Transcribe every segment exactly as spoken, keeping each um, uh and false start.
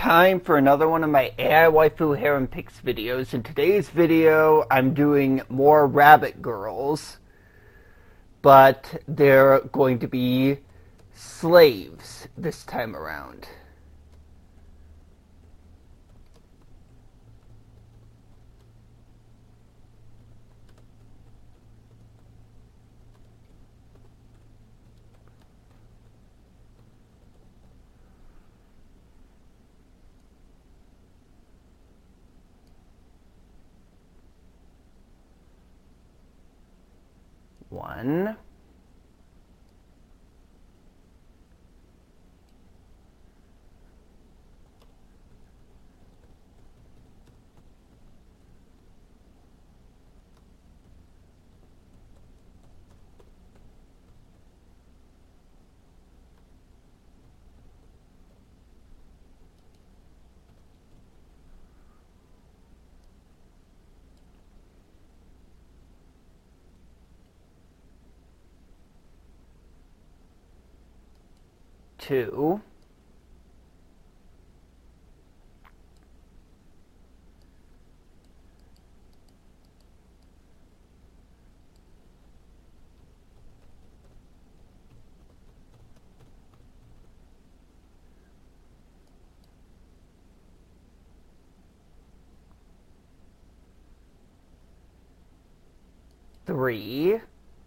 time for another one of my A I Waifu Harem Picks videos. In today's video, I'm doing more Rabbit Girls, but they're going to be slaves this time around. One. Two. Three.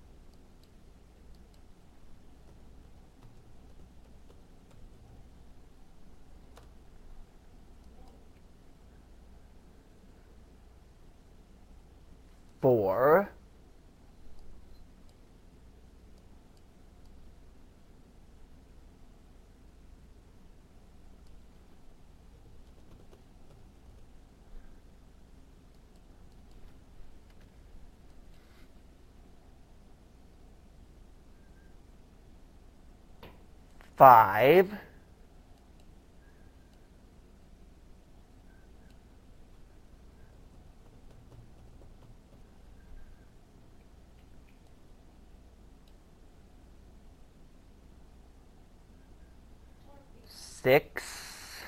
Four. Five. Six.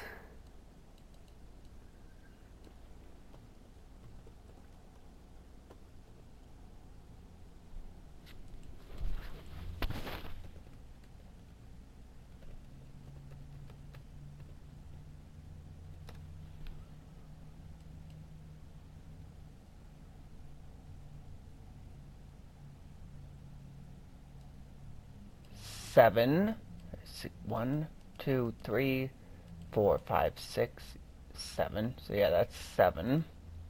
Seven. One, two, three, four, five, six, seven. So yeah, that's seven.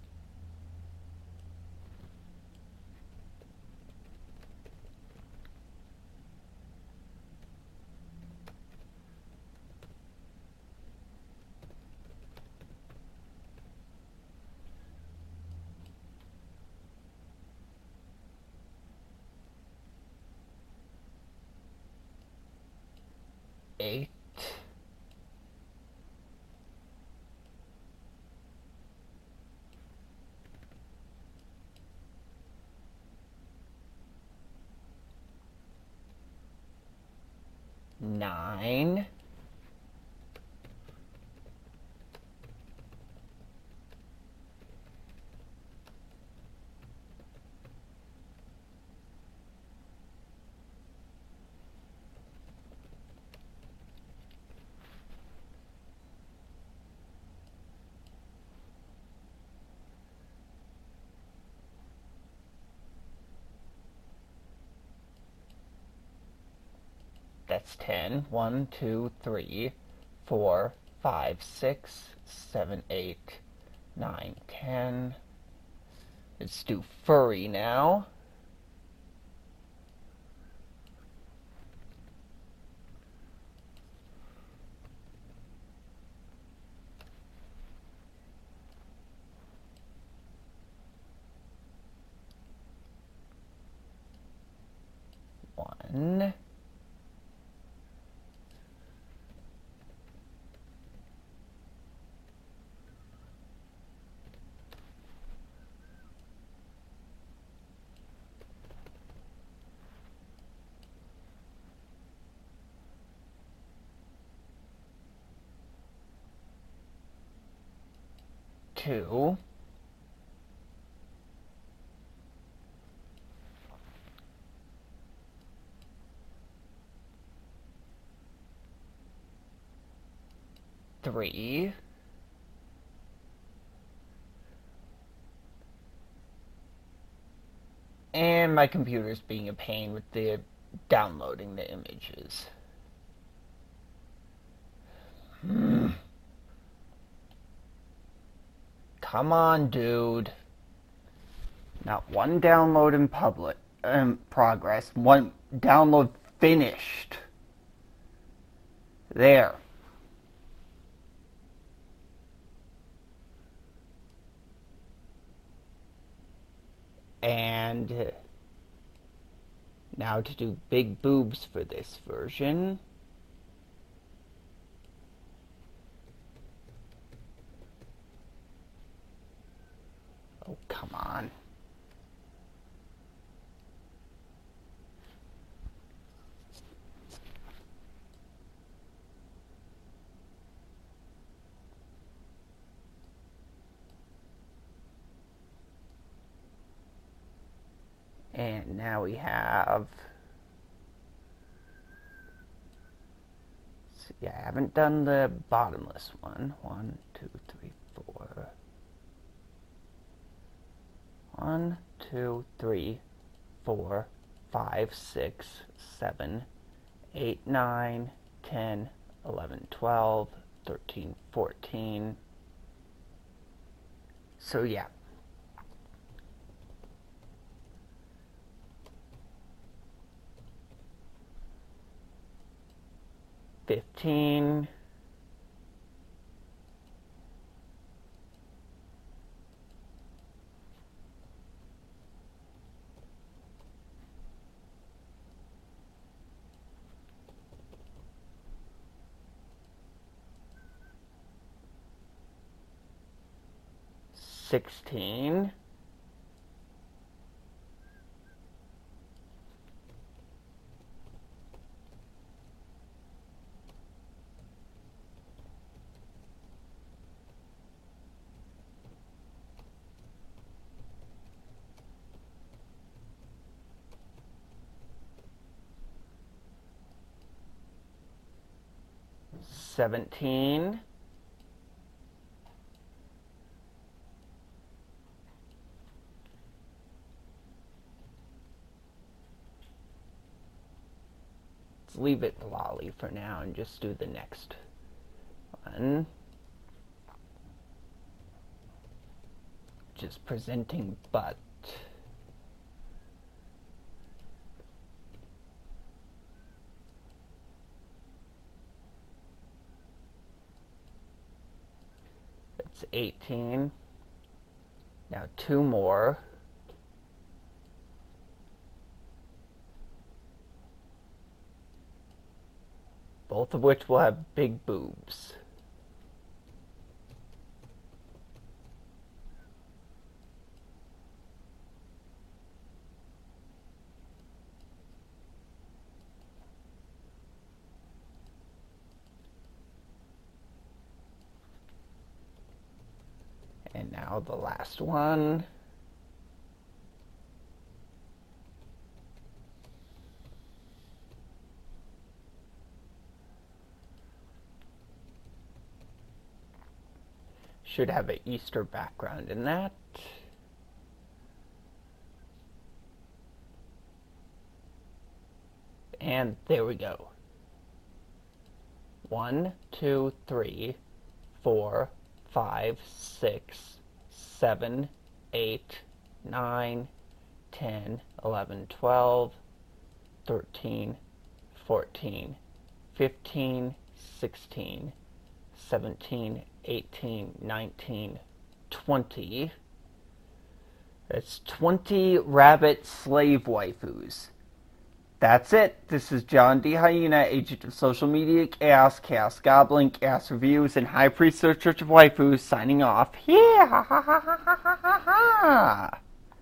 Eight. Nine. That's ten. One, two, three, four, five, six, seven, eight, nine, ten. Let's do furry now. One. two. Three. And my computer's being a pain with the downloading the images. Hmm. Come on, dude. Not one download in public um, progress. One download finished. There. And now to do big boobs for this version. Oh, come on. And now we have, so yeah, I haven't done the bottomless one. One, two, three, four. One, two, three, four, five, six, seven, eight, nine, ten, eleven, twelve, thirteen, fourteen. So yeah. Fifteen. Sixteen. Seventeen. Let's leave it lolly for now and just do the next one. Just presenting butt. That's eighteen. Now two more. Both of which will have big boobs. And now the last one. Should have an Easter background in that. And there we go. One, two, three, four, five, six, seven, eight, nine, ten, eleven, twelve, thirteen, fourteen, fifteen, sixteen, seventeen, eighteen, nineteen, twenty. That's twenty rabbit slave waifus. That's it. This is John D. Hyena, agent of social media, Chaos, Chaos Goblin, Chaos Reviews, and High Priest of the Church of Waifus, signing off. Yeah!